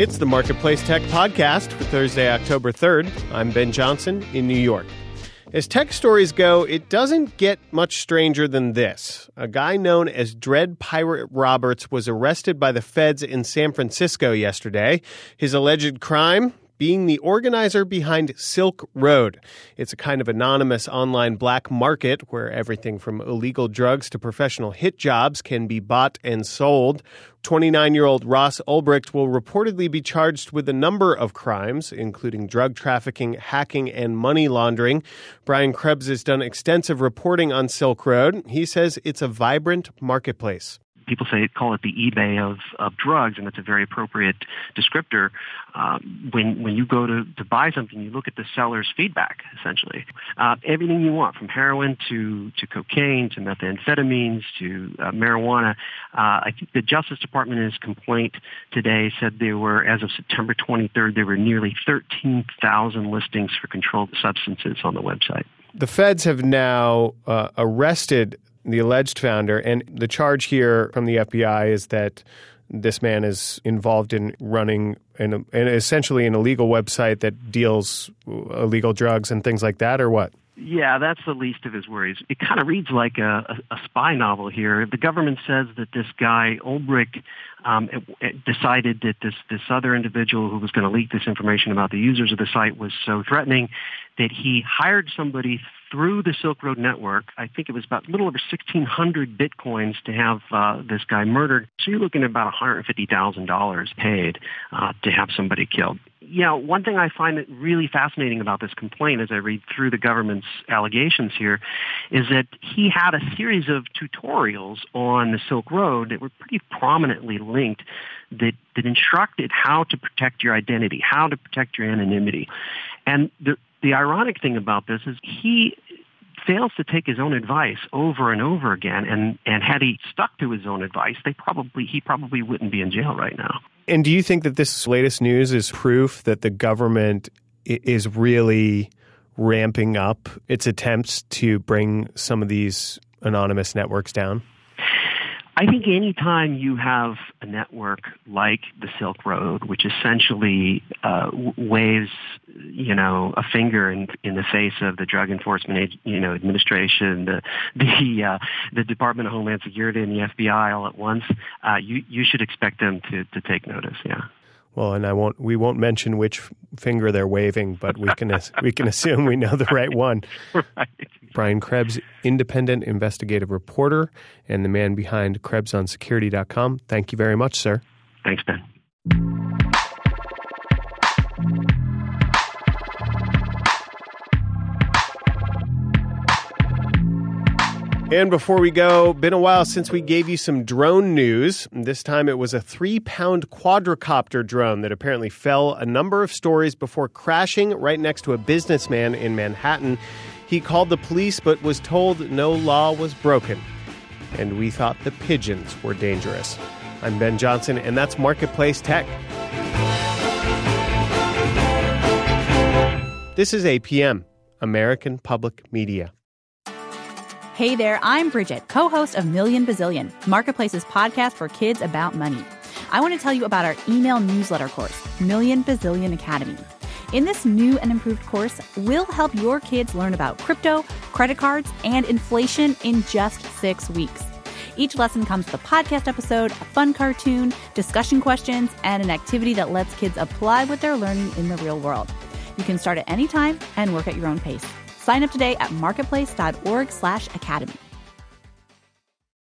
It's the Marketplace Tech Podcast for Thursday, October 3rd. I'm Ben Johnson in New York. As tech stories go, it doesn't get much stranger than this. A guy known as Dread Pirate Roberts was arrested by the feds in San Francisco yesterday. His alleged crime? Being the organizer behind Silk Road. It's a kind of anonymous online black market where everything from illegal drugs to professional hit jobs can be bought and sold. 29-year-old Ross Ulbricht will reportedly be charged with a number of crimes, including drug trafficking, hacking, and money laundering. Brian Krebs has done extensive reporting on Silk Road. He says it's a vibrant marketplace. People call it the eBay of drugs, and it's a very appropriate descriptor. When you go to buy something, you look at the seller's feedback, essentially. Everything you want, from heroin to cocaine to methamphetamines to marijuana. I think the Justice Department in its complaint today said there were, as of September 23rd, there were nearly 13,000 listings for controlled substances on the website. The feds have now arrested the alleged founder, and the charge here from the FBI is that this man is involved in running essentially an illegal website that deals illegal drugs and things like that, or what? Yeah, that's the least of his worries. It kind of reads like a spy novel here. The government says that this guy, Ulbricht, decided that this other individual who was going to leak this information about the users of the site was so threatening that he hired somebody through the Silk Road network. I think it was about a little over 1,600 bitcoins to have this guy murdered. So you're looking at about $150,000 paid to have somebody killed. You know, one thing I find that really fascinating about this complaint as I read through the government's allegations here is that he had a series of tutorials on the Silk Road that were pretty prominently linked that instructed how to protect your identity, how to protect your anonymity. And the ironic thing about this is he fails to take his own advice over and over again, and had he stuck to his own advice, he probably wouldn't be in jail right now. And do you think that this latest news is proof that the government is really ramping up its attempts to bring some of these anonymous networks down? I think any time you have a network like the Silk Road, which essentially waves, a finger in the face of the Drug Enforcement, Administration, the Department of Homeland Security, and the FBI all at once, you should expect them to take notice. Yeah. Well, and we won't mention which finger they're waving, but we can assume we know the right one. Right. Brian Krebs, independent investigative reporter and the man behind KrebsOnSecurity.com. Thank you very much, sir. Thanks, Ben. And before we go, been a while since we gave you some drone news. This time it was a 3-pound quadricopter drone that apparently fell a number of stories before crashing right next to a businessman in Manhattan. He called the police but was told no law was broken. And we thought the pigeons were dangerous. I'm Ben Johnson, and that's Marketplace Tech. This is APM, American Public Media. Hey there, I'm Bridget, co-host of Million Bazillion, Marketplace's podcast for kids about money. I want to tell you about our email newsletter course, Million Bazillion Academy. In this new and improved course, we'll help your kids learn about crypto, credit cards, and inflation in just 6 weeks. Each lesson comes with a podcast episode, a fun cartoon, discussion questions, and an activity that lets kids apply what they're learning in the real world. You can start at any time and work at your own pace. Sign up today at marketplace.org/academy.